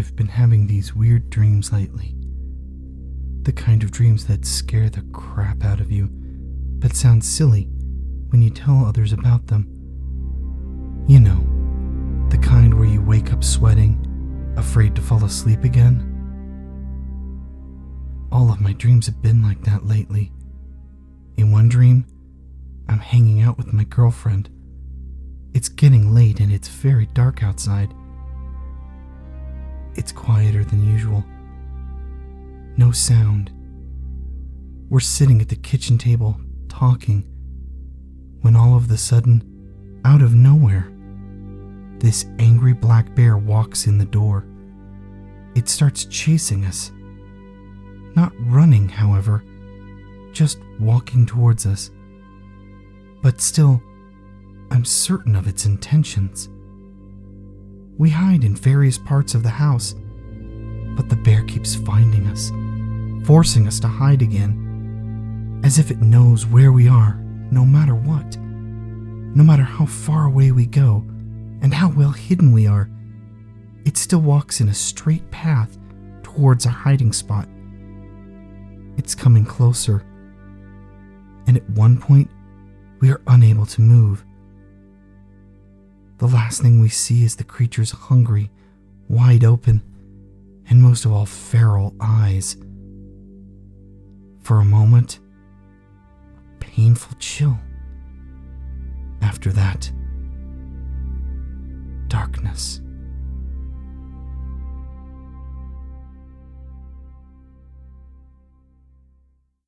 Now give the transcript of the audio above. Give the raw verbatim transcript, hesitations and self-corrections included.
I've been having these weird dreams lately. The kind of dreams that scare the crap out of you, but sound silly when you tell others about them. You know, the kind where you wake up sweating, afraid to fall asleep again. All of my dreams have been like that lately. In one dream, I'm hanging out with my girlfriend. It's getting late and it's very dark outside. It's quieter than usual. No sound. We're sitting at the kitchen table, talking, when all of a sudden, out of nowhere, this angry black bear walks in the door. It starts chasing us. Not running, however, just walking towards us. But still, I'm certain of its intentions. We hide in various parts of the house, but the bear keeps finding us, forcing us to hide again, as if it knows where we are, no matter what. No matter how far away we go, and how well hidden we are, it still walks in a straight path towards our hiding spot. It's coming closer, and at one point, we are unable to move. The last thing we see is the creature's hungry, wide open, and most of all feral eyes. For a moment, a painful chill. After that, darkness.